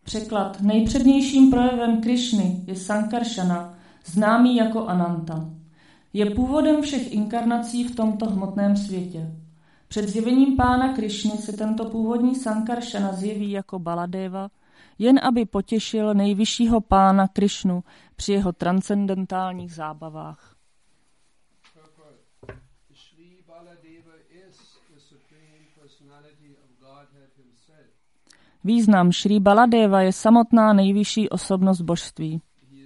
Překlad. Nejpřednějším projevem Krišny je Sankaršana, známý jako Ananta. Je původem všech inkarnací v tomto hmotném světě. Před zjevením pána Krišny se tento původní Sankaršana zjeví jako Baladeva, jen aby potěšil nejvyššího pána Krišnu při jeho transcendentálních zábavách. Význam Šrí Baladeva je samotná nejvyšší osobnost božství.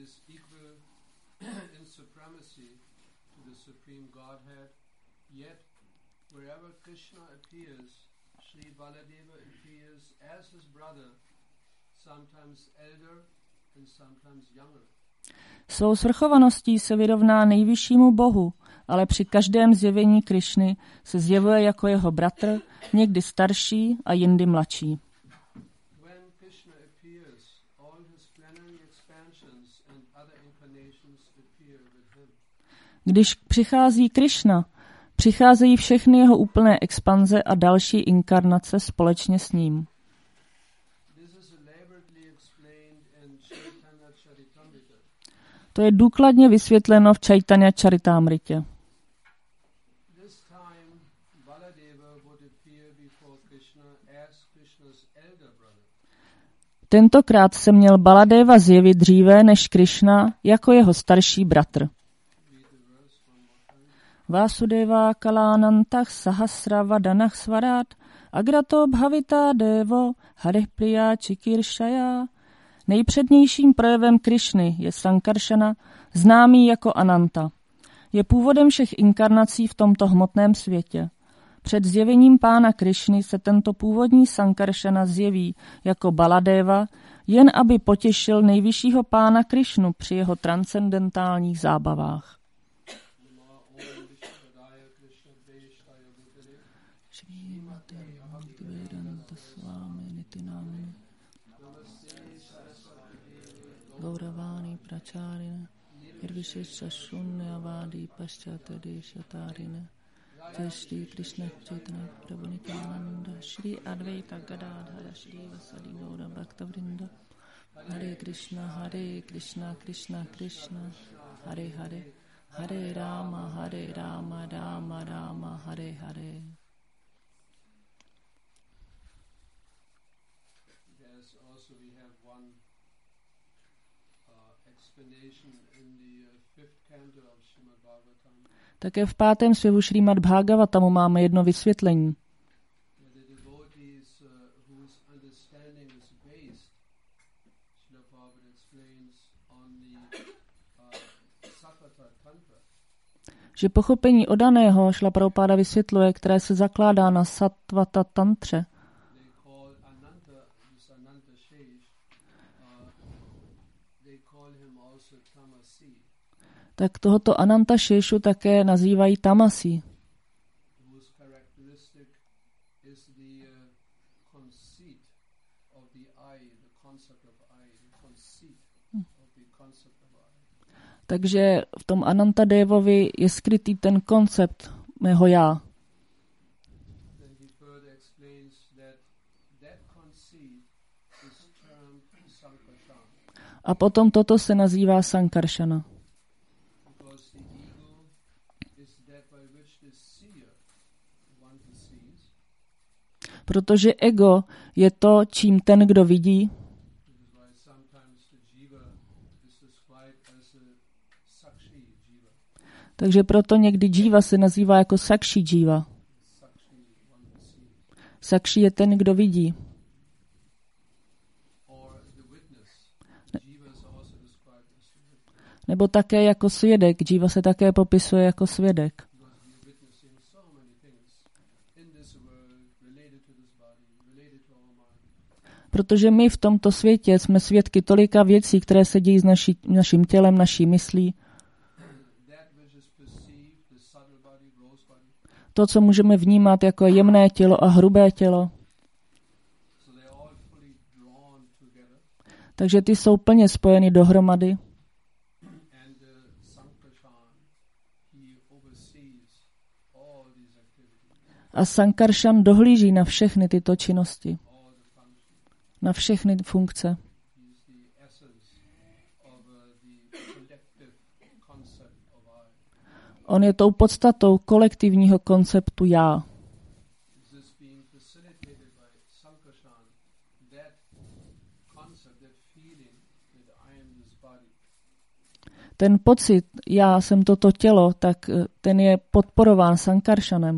Svou svrchovaností se vyrovná nejvyššímu bohu, ale při každém zjevení Krišny se zjevuje jako jeho bratr, někdy starší a jindy mladší. Když přichází Krišna, přicházejí všechny jeho úplné expanze a další inkarnace společně s ním. To je důkladně vysvětleno v Chaitanya Charitamritě. Tentokrát se měl Baladeva zjevit dříve než Krišna jako jeho starší bratr. Vásudeva kalánantach sahasravadanach svarát agrato bhavita devo haripriya čikiršaya. Nejpřednějším projevem Krišny je Sankaršana, známý jako Ananta. Je původem všech inkarnací v tomto hmotném světě. Před zjevením pána Krišny se tento původní Sankaršana zjeví jako Baladeva, jen aby potěšil nejvyššího pána Krišnu při jeho transcendentálních zábavách. Gauravány pračárine, irvišeša šunnyavádí paščatadešatárine, jai Shri Krishna Chaitanya Prabhu Nityananda, Shri Advaita Gadadhara, Shri Vasadi Gaura Bhaktavrinda, Hare Krishna, Krishna Krishna, Hare Hare, Hare Rama, Rama Rama, Hare Hare. Také v 5. zpěvu Šrímad Bhagavatamu máme jedno vysvětlení. Že pochopení odaného Šrila Prabhupáda vysvětluje, které se zakládá na Sattvata tantře. Tak tohoto Ananta Šéšu také nazývají Tamasi. Takže v tom Ananta Devovi je skrytý ten koncept mého já. A potom toto se nazývá Sankaršana. Protože ego je to, čím ten, kdo vidí. Takže proto někdy džíva se nazývá jako sakshi džíva. Sakshi je ten, kdo vidí. Nebo také jako svědek. Džíva se také popisuje jako svědek. Protože my v tomto světě jsme svědky tolika věcí, které se dějí s naším tělem, naší myslí. To, co můžeme vnímat jako jemné tělo a hrubé tělo. Takže ty jsou plně spojeny dohromady. A Sankaršan dohlíží na všechny tyto činnosti. Na všechny funkce. On je tou podstatou kolektivního konceptu já. Ten pocit, já jsem toto tělo, tak ten je podporován Sankarshanem.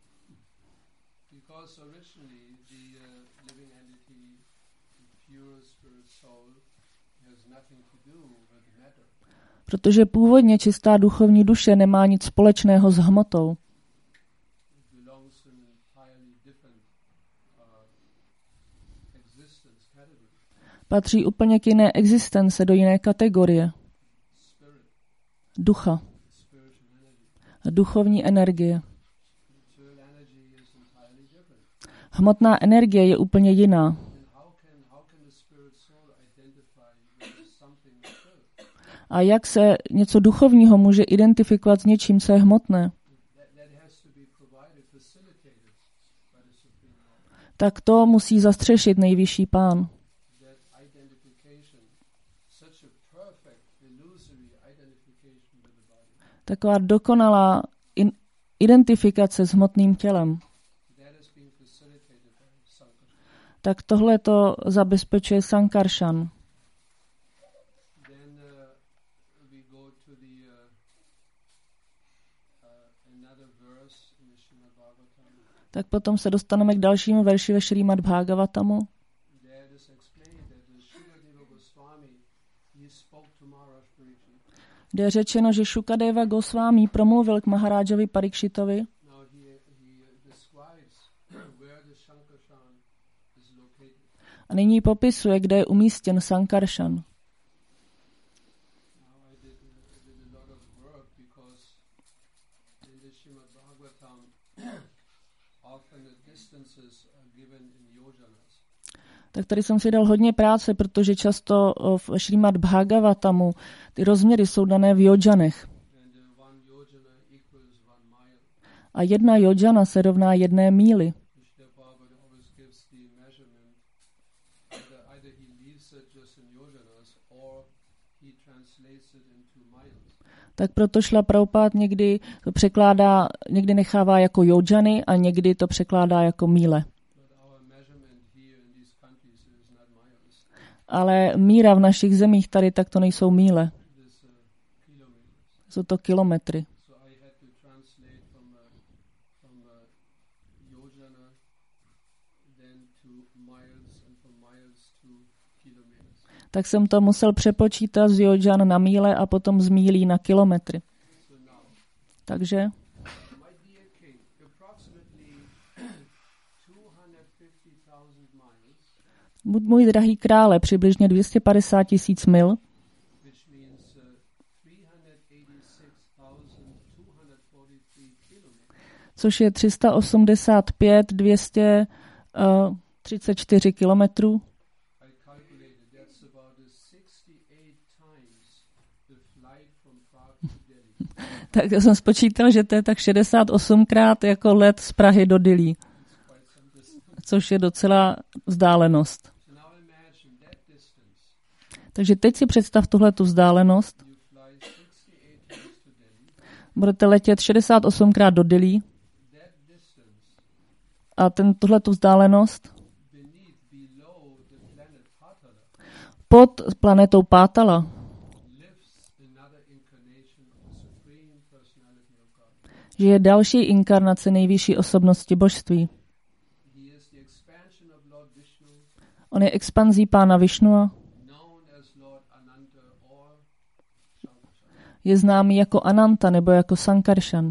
Protože původně čistá duchovní duše nemá nic společného s hmotou. Patří úplně k jiné existence, do jiné kategorie. Ducha. Duchovní energie. Hmotná energie je úplně jiná. A jak se něco duchovního může identifikovat s něčím, co je hmotné? Tak to musí zastřešit nejvyšší pán. Taková dokonalá identifikace s hmotným tělem. Tak tohle to zabezpečuje Sankarshan. Tak potom se dostaneme k dalšímu verši ve Šrímad Bhagavatamu. Kde je řečeno, že Šukadeva Gosvámi promluvil k Maharájovi Parikšitovi. A nyní popisuje, kde je umístěn Sankarshan. Tak tady jsem si dal hodně práce, protože často v Šrímad Bhagavatamu ty rozměry jsou dané v jodžanech. A 1 jodžana se rovná 1 míli. Tak proto Šrila Prabhupád někdy to překládá, někdy nechává jako jodžany a někdy to překládá jako míle. Ale míra v našich zemích tady tak to nejsou míle. Jsou to kilometry. Tak jsem to musel přepočítat z jodžan na míle a potom z mílí na kilometry. Takže můj drahý krále, přibližně 250 000 mil, což je 385 234 kilometrů. Tak jsem spočítal, že to je tak 68krát jako let z Prahy do Dillí, což je docela vzdálenost. Takže teď si představ tuhletu vzdálenost. Budete letět 68krát do Dillí a tuhletu vzdálenost pod planetou Pátala že je další inkarnace nejvyšší osobnosti božství. On je expanzí pána Višnua. Je známý jako Ananta nebo jako Sankarshan.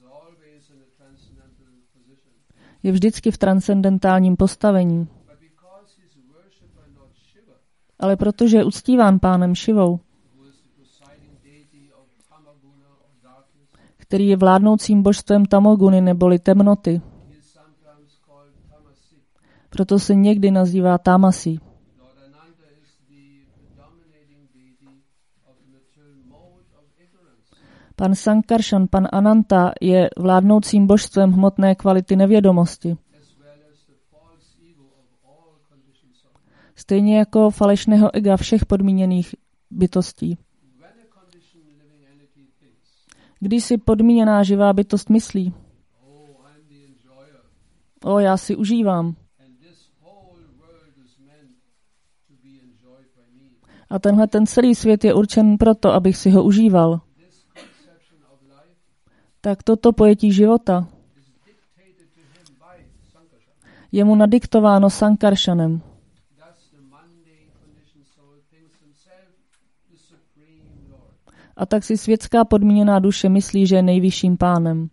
Je vždycky v transcendentálním postavení. Ale protože je uctíván pánem Šivou, který je vládnoucím božstvem Tamoguny neboli temnoty. Proto se někdy nazývá Tamasi. Pan Sankarshan, pan Ananta je vládnoucím božstvem hmotné kvality nevědomosti. Stejně jako falešného ega všech podmíněných bytostí. Když si podmíněná živá bytost myslí, já si užívám. A tenhle ten celý svět je určen proto, abych si ho užíval. Tak toto pojetí života je mu nadiktováno Sankaršanem. A tak si světská podmíněná duše myslí, že je nejvyšším pánem.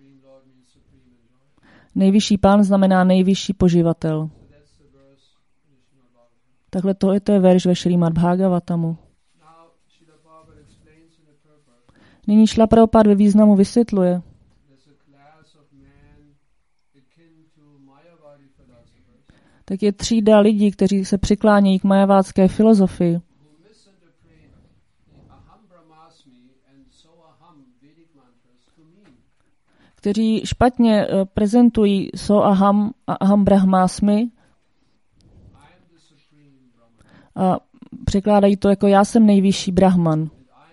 Nejvyšší pán znamená nejvyšší poživatel. Takhle to je verš ve Šrímad Bhagavatamu. Nyní Šrila Prabhupáda ve významu vysvětluje, tak je třída lidí, kteří se přiklánějí k majavátské filozofii, kteří špatně prezentují Soaham a Aham Brahmasmi a překládají to jako já jsem nejvyšší Brahman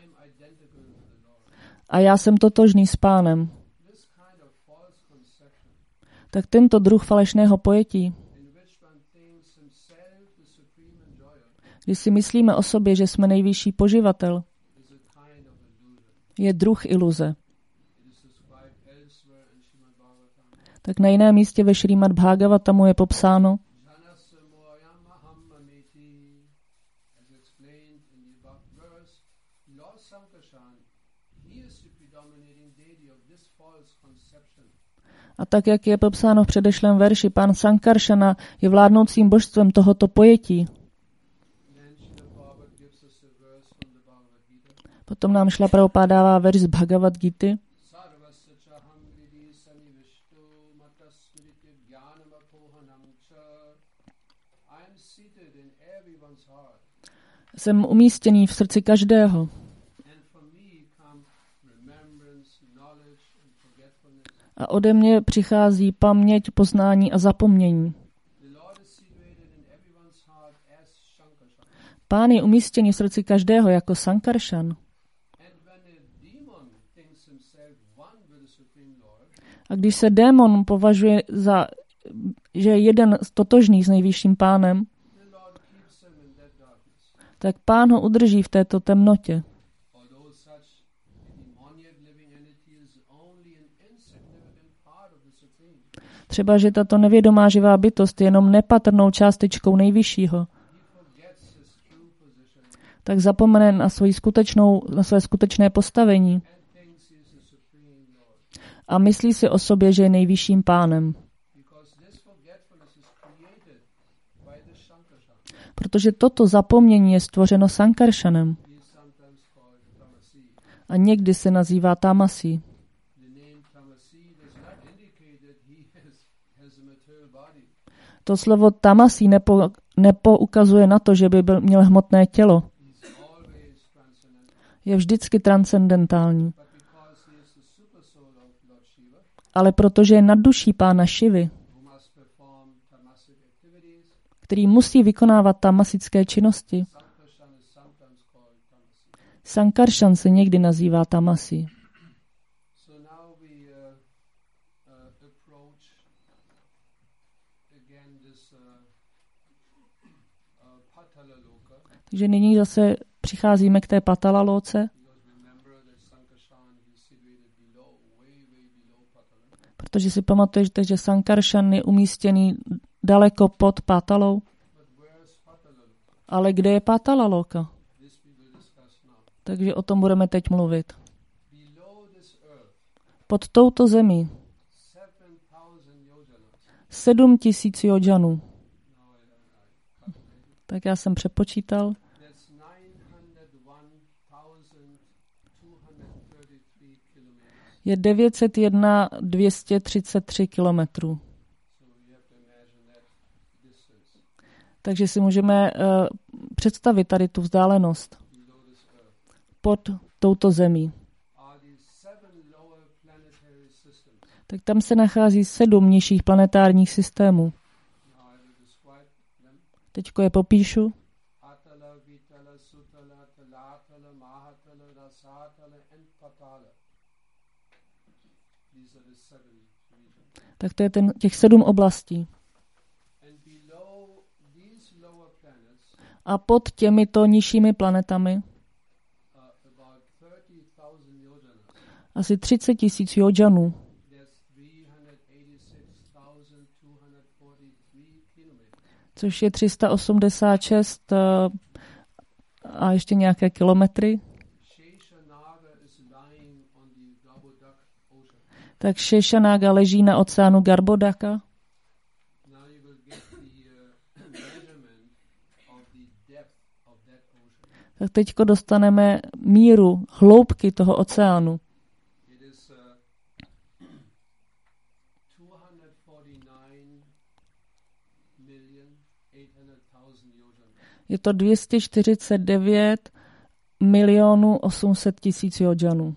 a já jsem totožný s pánem. Tak tento druh falešného pojetí, když si myslíme o sobě, že jsme nejvyšší poživatel, je druh iluze. Tak na jiném místě ve Šrímad Bhagavatamu je popsáno, a tak, jak je popsáno v předešlém verši, pán Sankaršana je vládnoucím božstvem tohoto pojetí. Potom nám Šrila Prabhupáda dává verš z Bhagavad Gity. Jsem umístěný v srdci každého. A ode mě přichází paměť, poznání a zapomnění. Pán je umístěný v srdci každého jako Sankaršan. A když se démon považuje za, že je jeden totožný s nejvyšším pánem, tak pán ho udrží v této temnotě. Třeba, že tato nevědomá živá bytost je jenom nepatrnou částečkou nejvyššího, tak zapomene na své skutečné postavení a myslí si o sobě, že je nejvyšším pánem. Protože toto zapomnění je stvořeno Sankaršanem a někdy se nazývá Tamasí. To slovo Tamasí nepoukazuje na to, že by měl hmotné tělo. Je vždycky transcendentální. Ale protože je nadduší pána Šivy, který musí vykonávat tamasické činnosti, Sankaršan se někdy nazývá Tamasí. Takže nyní zase přicházíme k té Patala Lóce, protože si pamatujete, že Sankaršan je umístěný daleko pod Patalou. Ale kde je Patala Lóka? Takže o tom budeme teď mluvit. Pod touto zemí 7,000 jodžanů. Tak já jsem přepočítal. Je 901 233 kilometrů. Takže si můžeme představit tady tu vzdálenost pod touto zemí. Tak tam se nachází 7 nižších planetárních systémů. Teďko je popíšu. Tak to je těch 7 oblastí. A pod těmito nižšími planetami asi 30 000 jodžanů. Což je 386 a ještě nějaké kilometry. Tak Šešanága leží na oceánu Garbhodaka. Tak teďko dostaneme míru hloubky toho oceánu. Je to 249 800 000 jodžanů.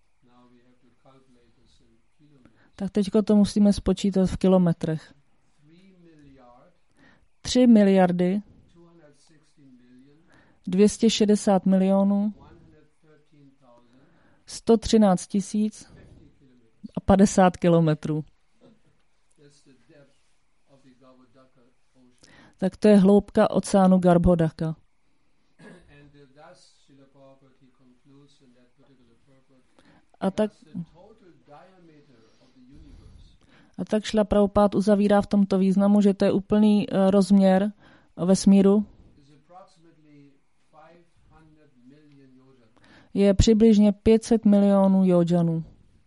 Tak teďko to musíme spočítat v kilometrech. 3 miliardy 260 milionů 113 000 a 50 kilometrů. Tak to je hloubka oceánu Garbhodaka. A tak Šrila Prabhupád uzavírá v tomto významu, že to je úplný rozměr vesmíru. Je přibližně 500 milionů jodžanů.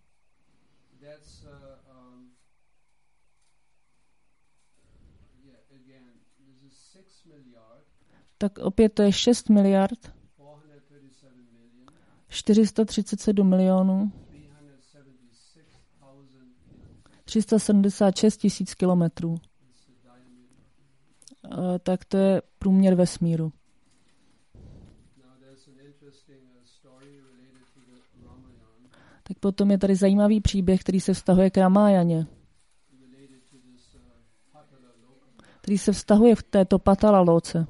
Tak opět to je 6 miliard 437 milionů 376 000 kilometrů. Tak to je průměr vesmíru. Tak potom je tady zajímavý příběh, který se vztahuje k Ramájaně. Který se vztahuje v této Patala Loce.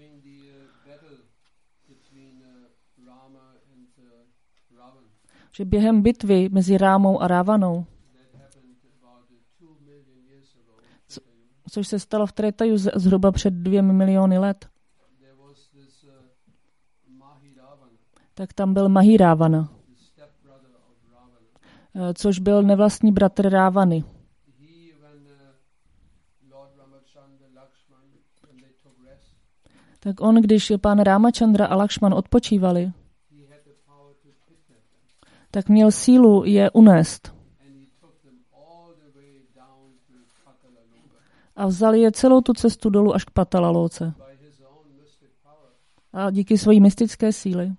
Že během bitvy mezi Rámou a Rávanou, což se stalo v Tretaju zhruba před 2 miliony let, tak tam byl Mahirávana, což byl nevlastní bratr Rávany. Tak on, když pán Rámachandra a Lakšman odpočívali, tak měl sílu je unést. A vzali je celou tu cestu dolů až k Patalaloce. A díky své mystické síly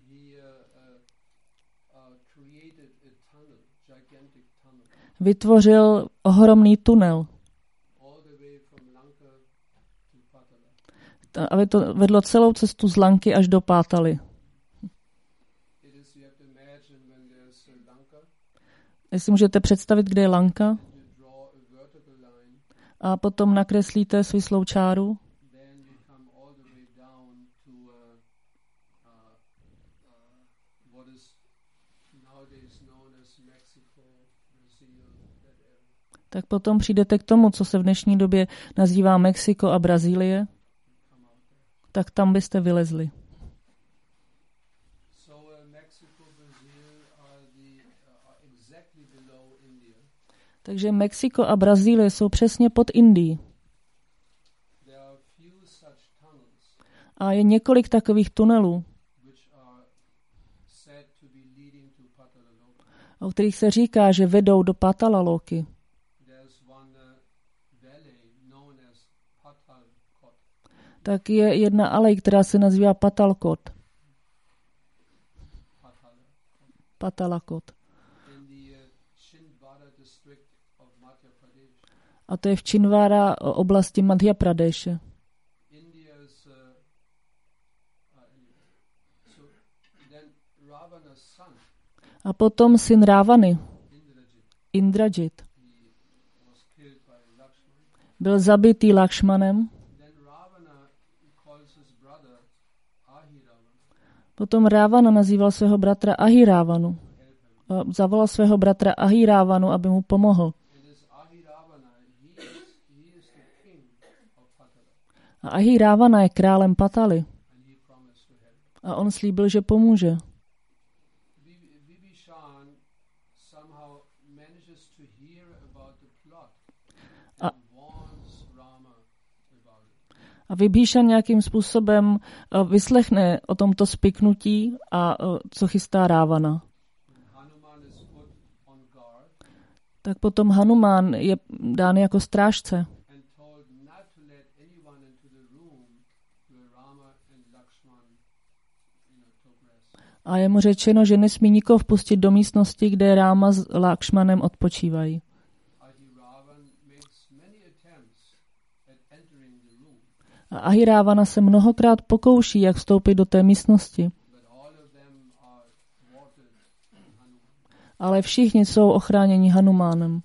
vytvořil ohromný tunel. Aby to vedlo celou cestu z Lanky až do Pátaly. Jestli můžete představit, kde je Lanka, a potom nakreslíte svislou čáru, tak potom přijdete k tomu, co se v dnešní době nazývá Mexiko a Brazílie, tak tam byste vylezli. Takže Mexiko a Brazílie jsou přesně pod Indií. A je několik takových tunelů, o kterých se říká, že vedou do Patalaloky. Tak je jedna alej, která se nazývá Patalkot. Patalakot. A to je v Činvára oblasti Madhya Pradeše. A potom syn Rávany, Indrajit, byl zabitý Lakšmanem. Potom Rávana nazýval svého bratra Ahirávanu, zavolal svého bratra Ahirávanu, aby mu pomohl. A Ahirávana je králem Pataly. A on slíbil, že pomůže. A Vibhíšan nějakým způsobem vyslechne o tomto spiknutí a co chystá Rávana. Tak potom Hanumán je dán jako strážce. A je mu řečeno, že nesmí nikoho vpustit do místnosti, kde Ráma s Lakšmanem odpočívají. A Ahirávana se mnohokrát pokouší, jak vstoupit do té místnosti. Ale všichni jsou ochráněni Hanumánem.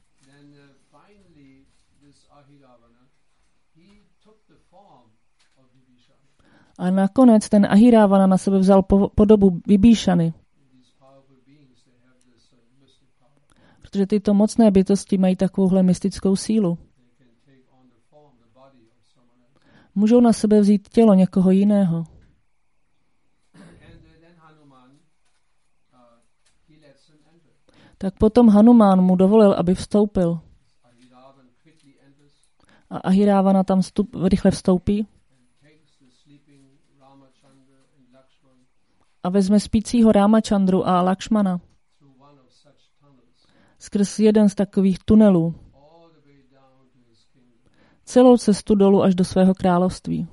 A nakonec ten Ahirávana na sebe vzal podobu Vibhíšany. Protože tyto mocné bytosti mají takovouhle mystickou sílu. Můžou na sebe vzít tělo někoho jiného. Tak potom Hanumán mu dovolil, aby vstoupil. A Ahirávana tam rychle vstoupí a vezme spícího Rámachandru a Lakšmana skrz jeden z takových tunelů. Celou cestu dolů až do svého království.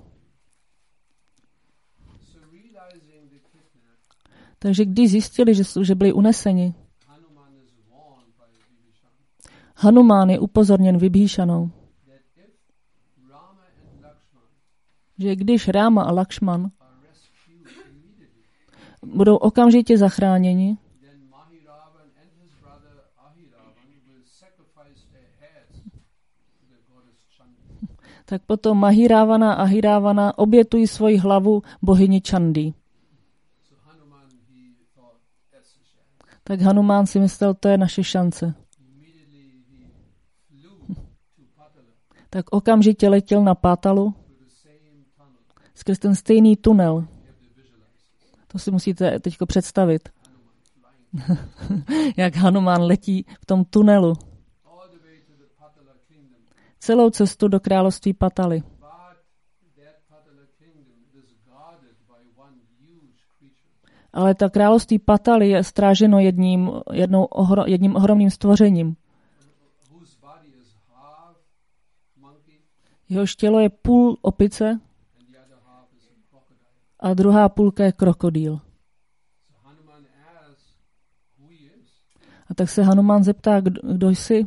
Takže když zjistili, že byli uneseni, Hanumán je upozorněn Vibhíšanou, že když Ráma a Lakšman budou okamžitě zachráněni, tak potom Mahirávana a Ahirávana obětují svoji hlavu bohyni Čandy. Tak Hanumán si myslel, to je naše šance. Tak okamžitě letěl na Pátalu skrz ten stejný tunel. To si musíte teď představit. Jak Hanumán letí v tom tunelu. Celou cestu do království Pataly. Ale ta království Pataly je stráženo jedním ohromným stvořením. Jehož tělo je půl opice a druhá půlka je krokodýl. A tak se Hanumán zeptá, kdo jsi?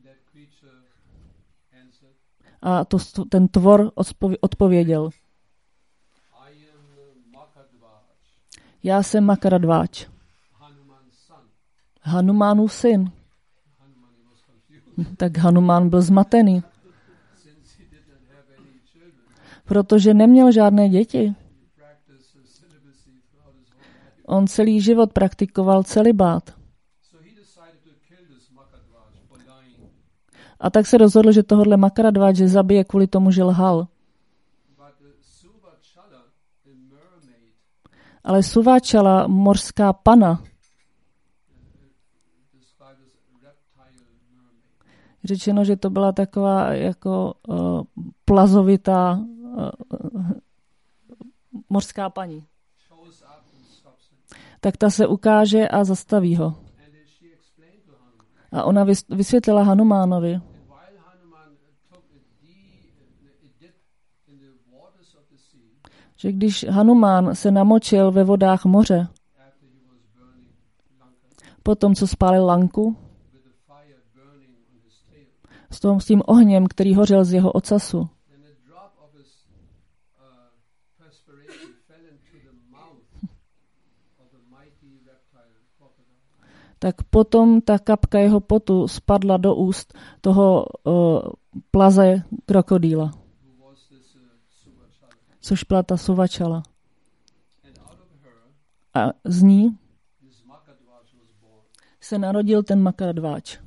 A ten tvor odpověděl. Já jsem Makaradváč. Hanumánův syn. Tak Hanumán byl zmatený. Protože neměl žádné děti. On celý život praktikoval celibát. A tak se rozhodl, že tohohle Makaradváče zabije kvůli tomu, že lhal. Ale Suváčala, mořská pana, řečeno, že to byla taková jako plazovitá mořská paní. Tak ta se ukáže a zastaví ho. A ona vysvětlila Hanumánovi, že když Hanumán se namočil ve vodách moře, potom, co spálil Lanku, s tím ohněm, který hořel z jeho ocasu, tak potom ta kapka jeho potu spadla do úst toho plaze krokodýla, což byla ta Suvačala. A z ní se narodil ten Makaradváč.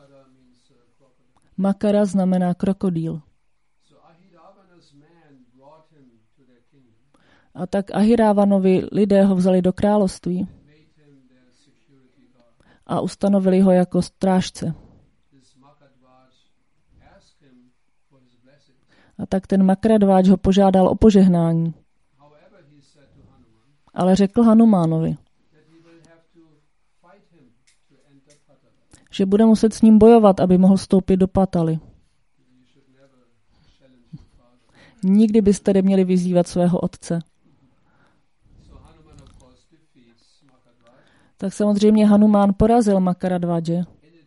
Makara znamená krokodýl. A tak Ahirávanovi lidé ho vzali do království a ustanovili ho jako strážce. A tak ten Makaradváč ho požádal o požehnání. Ale řekl Hanumánovi, že bude muset s ním bojovat, aby mohl vstoupit do Pataly. Nikdy byste neměli vyzývat svého otce. Tak samozřejmě Hanumán porazil Makaradváče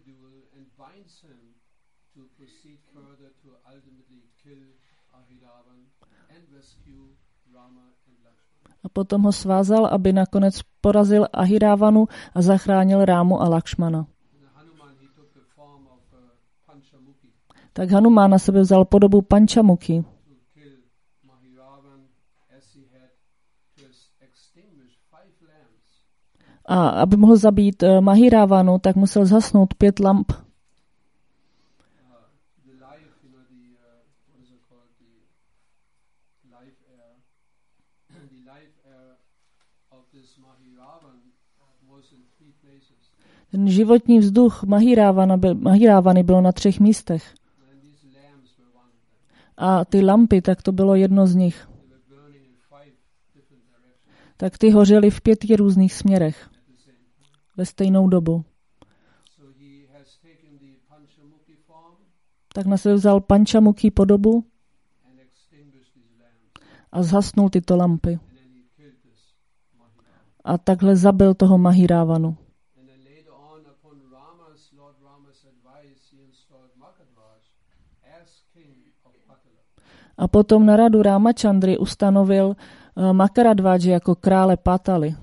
a potom ho svázal, aby nakonec porazil Ahirávanu a zachránil Rámu a Lakšmana. Tak Hanumán na sebe vzal podobu Pančamukhi. A aby mohl zabít Mahirávanu, tak musel zhasnout 5 lamp. Ten životní vzduch Mahirávany bylo na 3 místech. A ty lampy, tak to bylo jedno z nich. Tak ty hořely v 5 různých směrech ve stejnou dobu. Tak na sebe vzal Pančamukhi podobu a zhasnul tyto lampy. A takhle zabil toho Mahirávanu. A potom na radu Rámachandry ustanovil Makaradváče jako krále Pataly.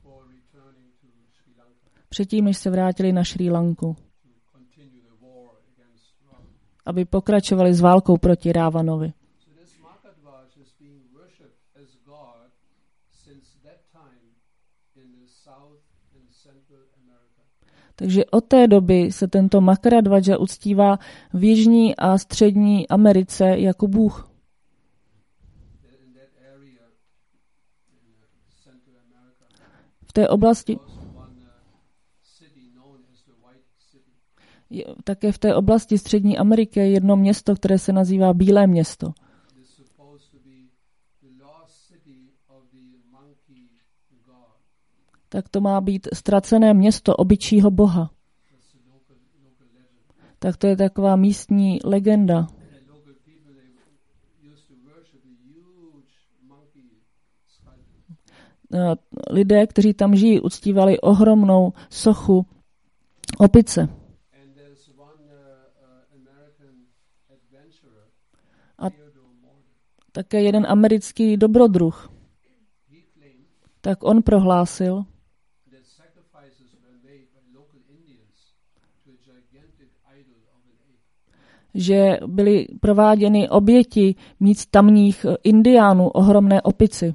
Předtím, než se vrátili na Šrí Lanku. Aby pokračovali s válkou proti Rávanovi. Takže od té doby se tento Makaradváča uctívá v Jižní a Střední Americe jako bůh. V té oblasti také v té oblasti Střední Ameriky je jedno město, které se nazývá Bílé město. Tak to má být ztracené město obyčího boha. Tak to je taková místní legenda. Lidé, kteří tam žijí, uctívali ohromnou sochu opice. A také jeden americký dobrodruh. Tak on prohlásil, že byly prováděny oběti míst tamních indiánů ohromné opici.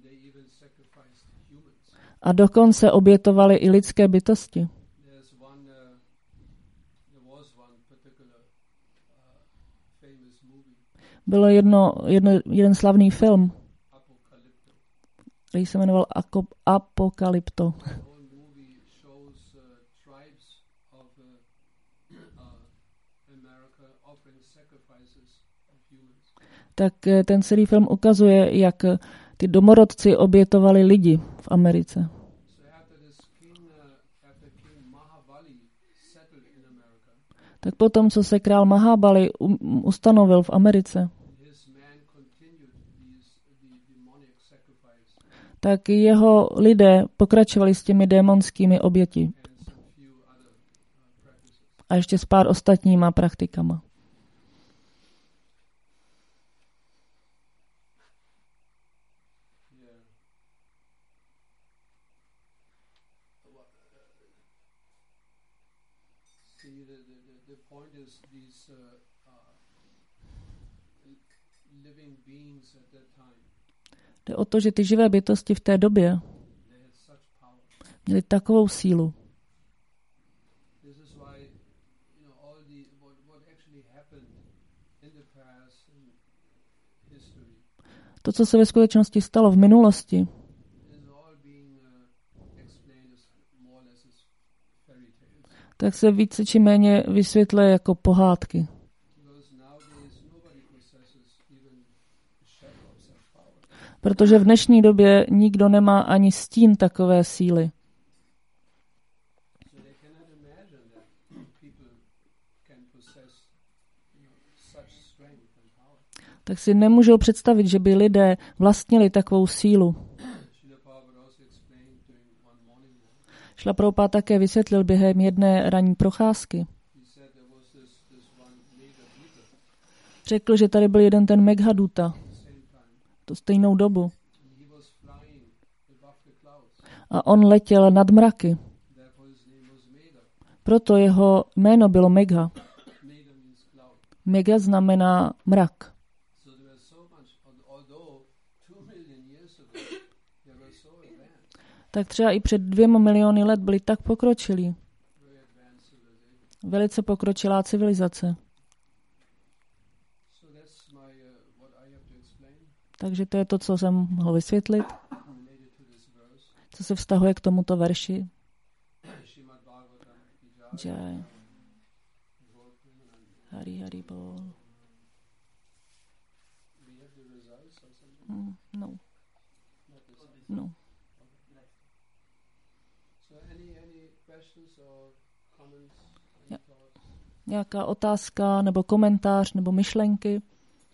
A dokonce obětovali i lidské bytosti. Bylo jeden slavný film, který se jmenoval Apokalypto. Tak ten celý film ukazuje, jak ty domorodci obětovali lidi v Americe. Tak potom, co se král Mahabali ustanovil v Americe, tak jeho lidé pokračovali s těmi démonskými oběti. A ještě s pár ostatníma praktikama. Jde o to, že ty živé bytosti v té době měly takovou sílu, To, co se ve skutečnosti stalo v minulosti, tak se více či méně vysvětluje jako pohádky. Protože v dnešní době nikdo nemá ani stín takové síly. Tak si nemůžou představit, že by lidé vlastnili takovou sílu. Šrila Prabhupáda také vysvětlil během jedné ranní procházky. Řekl, že tady byl jeden ten Meghaduta, to stejnou dobu. A on letěl nad mraky. Proto jeho jméno bylo Megha. Megha znamená mrak. Tak třeba i před 2 miliony let byli tak pokročilí. Velice pokročilá civilizace. Takže to je to, co jsem mohl vysvětlit. Co se vztahuje k tomuto verši. Jai. Hari Hari Bol. No. No. Nějaká otázka, nebo komentář, nebo myšlenky?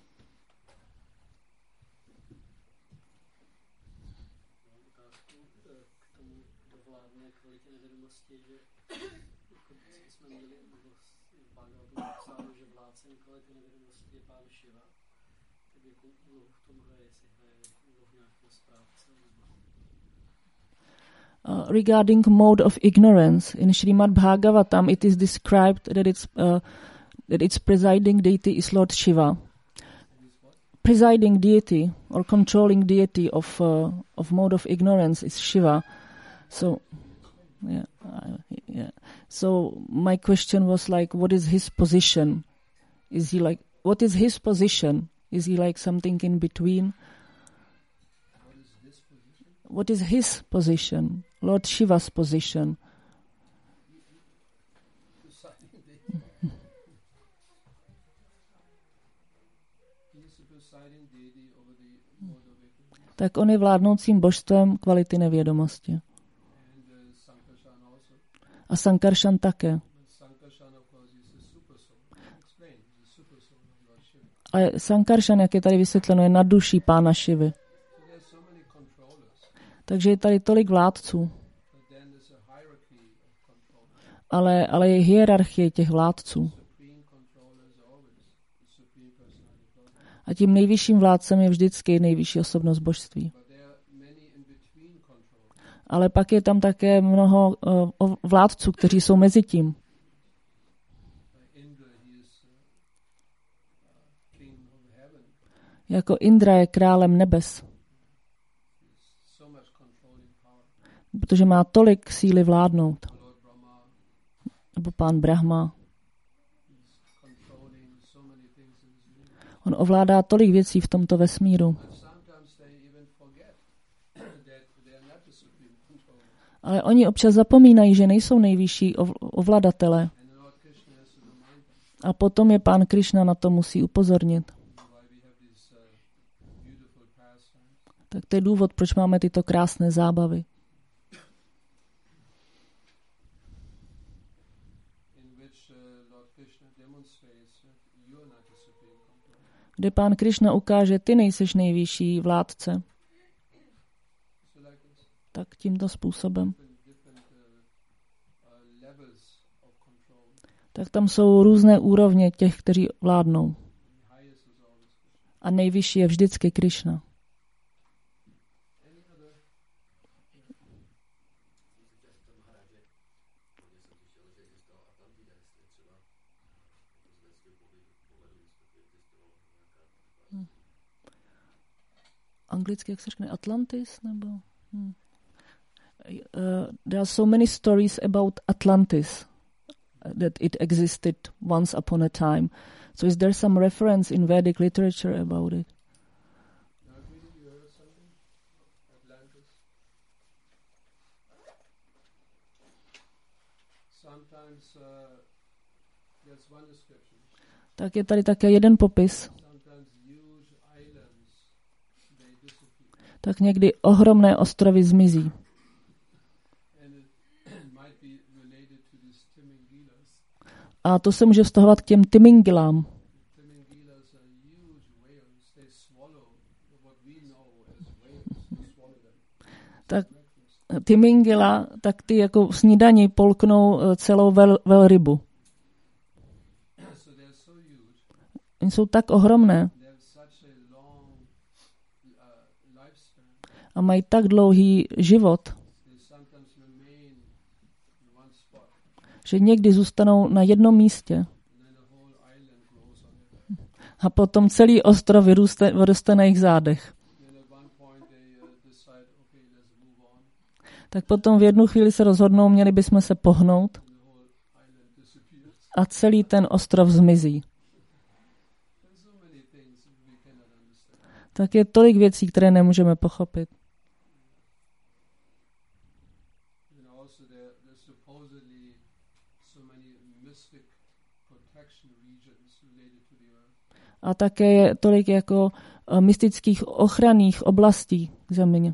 Regarding mode of ignorance, in Srimad Bhagavatam it is described that its presiding deity is Lord Shiva. Presiding deity or controlling deity of mode of ignorance is Shiva. So, yeah. So my question was like, what is his position? Is he like, what is his position? Is he like something in between? What is his position? Lord Shiva's position. Tak on je vládnoucím božstvem kvality nevědomosti. A Sankarshan také. A Sankarshan, jak je tady vysvětleno, je nad duší pána Šivy. Takže je tady tolik vládců. Ale je hierarchie těch vládců. A tím nejvyšším vládcem je vždycky nejvyšší osobnost božství. Ale pak je tam také mnoho vládců, kteří jsou mezi tím. Jako Indra je králem nebes. Protože má tolik síly vládnout. Nebo pán Brahma. On ovládá tolik věcí v tomto vesmíru. Ale oni občas zapomínají, že nejsou nejvyšší ovladatelé. A potom je pán Krishna na to musí upozornit. Tak to je důvod, proč máme tyto krásné zábavy. Kde pán Krishna ukáže, ty nejseš nejvyšší vládce. Tak tímto způsobem. Tak tam jsou různé úrovně těch, kteří vládnou. A nejvyšší je vždycky Krishna. Anglicky, jak se řekne, Atlantis? Nebo? There are so many stories about Atlantis that it existed once upon a time. So is there some reference in Vedic literature about it? Tak je tady také jeden popis. Tak někdy ohromné ostrovy zmizí. A to se může vztahovat k těm Timingilám. Tak Timingila, tak ty jako snídaní polknou celou velrybu. Oni jsou tak ohromné a mají tak dlouhý život, že někdy zůstanou na jednom místě a potom celý ostrov vyroste na jejich zádech. Tak potom v jednu chvíli se rozhodnou, měli bychom se pohnout a celý ten ostrov zmizí. Tak je tolik věcí, které nemůžeme pochopit. A také je tolik jako mystických ochranných oblastí k Země.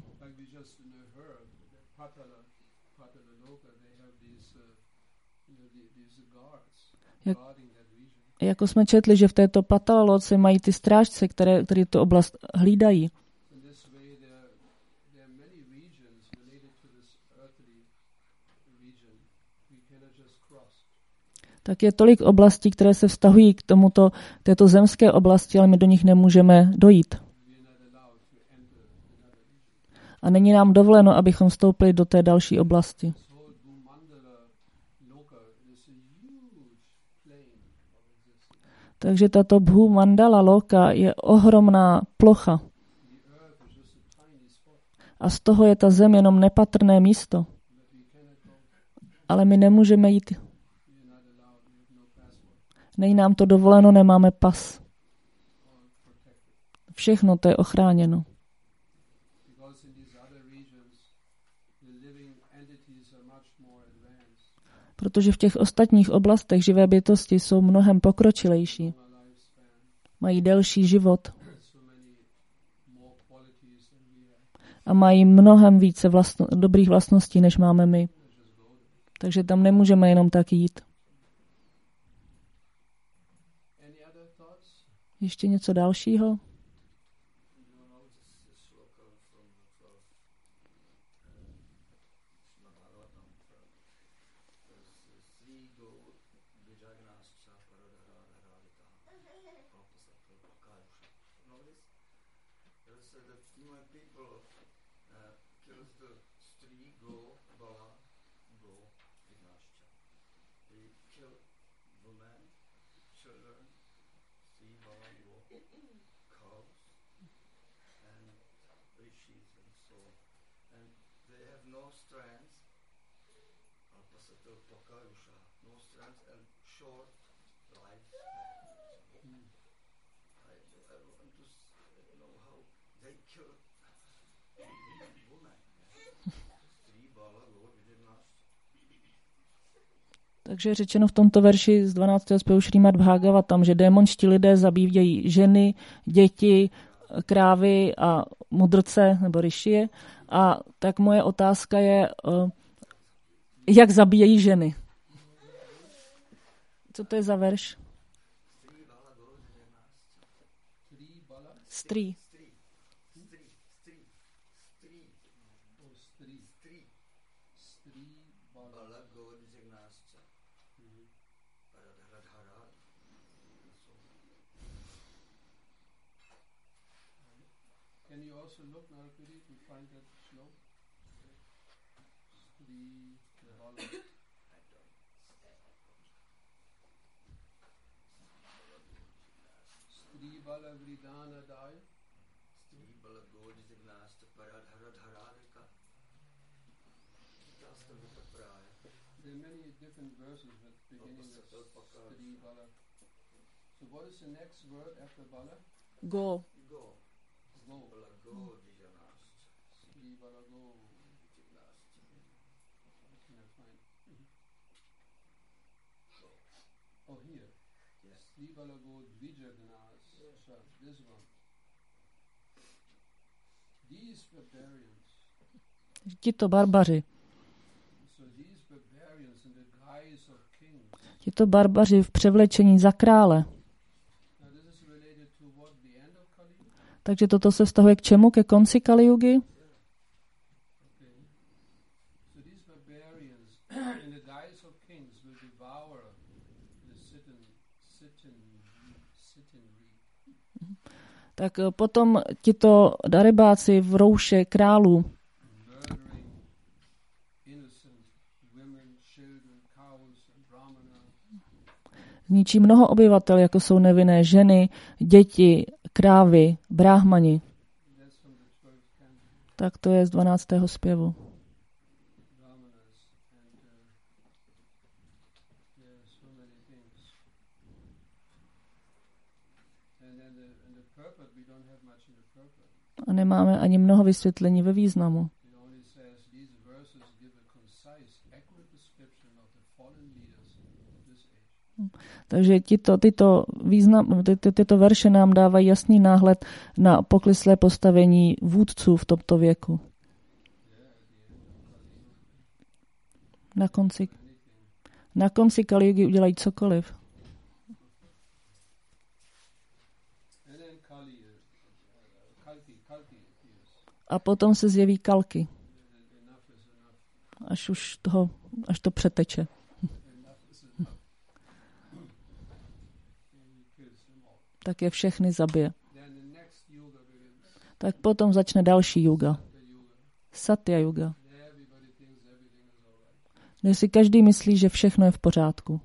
Jako jsme četli, že v této Patalaloce mají ty strážce, který tu oblast hlídají. Tak je tolik oblastí, které se vztahují k této zemské oblasti, ale my do nich nemůžeme dojít. A není nám dovoleno, abychom vstoupili do té další oblasti. Takže tato Bhu Mandala Loka je ohromná plocha. A z toho je ta zem jenom nepatrné místo. Ale my nemůžeme jít. Není nám to dovoleno, nemáme pas. Všechno to je ochráněno. Protože v těch ostatních oblastech živé bytosti jsou mnohem pokročilejší. Mají delší život. A mají mnohem více dobrých vlastností, než máme my. Takže tam nemůžeme jenom tak jít. Ještě něco dalšího? Takže je řečeno v tomto verši z 12. zpěvu Šrímad Bhagavatam, že démonští lidé zabíjejí ženy, děti, krávy a mudrce nebo ryšie. A tak moje otázka je, jak zabíjejí ženy? Co to je za verš? Strý. Go. Tito barbaři. Tito barbaři v převlečení za krále. Takže toto se vztahuje k čemu? Ke konci Kali Jugy? Tak potom tito darebáci v rouše králů zničí mnoho obyvatel, jako jsou nevinné ženy, děti, krávy, bráhmani. Tak to je z 12. zpěvu. A nemáme ani mnoho vysvětlení ve významu. Takže tyto verše nám dávají jasný náhled na pokleslé postavení vůdců v tomto věku. Na konci Kali Jugy udělají cokoliv. A potom se zjeví Kalki. Až to přeteče. Tak je všechny zabije. Tak potom začne další juga. Satya Yuga. Kde si každý myslí, že všechno je v pořádku.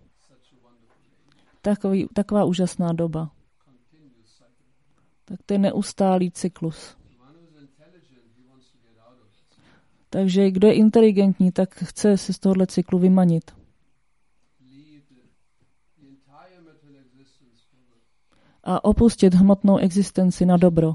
Taková úžasná doba. Tak to je neustálý cyklus. Takže kdo je inteligentní, tak chce se z tohohle cyklu vymanit. A opustit hmotnou existenci na dobro.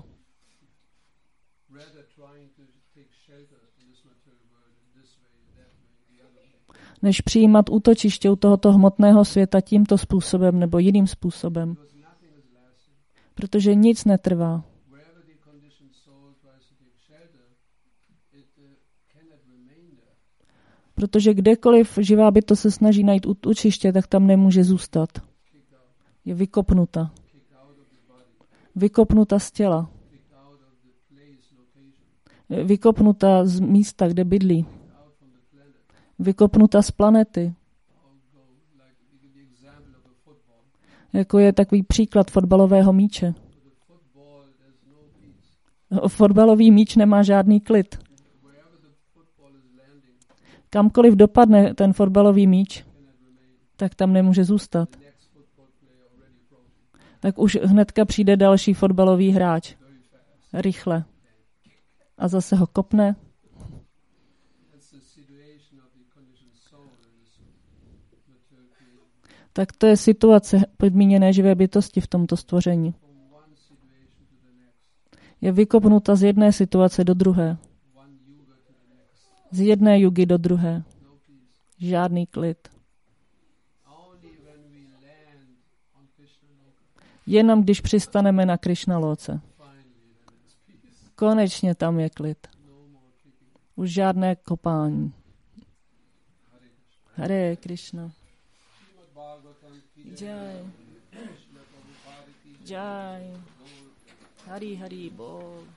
Než přijímat útočiště u tohoto hmotného světa tímto způsobem nebo jiným způsobem. Protože nic netrvá. Protože kdekoliv živá bytost se snaží najít útočiště, tak tam nemůže zůstat. Je vykopnuta. Vykopnuta z těla. Vykopnuta z místa, kde bydlí. Vykopnuta z planety. Jako je takový příklad fotbalového míče. Fotbalový míč nemá žádný klid. Kamkoliv dopadne ten fotbalový míč, tak tam nemůže zůstat. Tak už hnedka přijde další fotbalový hráč. Rychle. A zase ho kopne. Tak to je situace podmíněné živé bytosti v tomto stvoření. Je vykopnuta z jedné situace do druhé. Z jedné jugy do druhé. Žádný klid. Jenom když přistaneme na Krišnalóce. Konečně tam je klid. Už žádné kopání. Hare Krishna. Jai. Jai. Hari Hari Bol.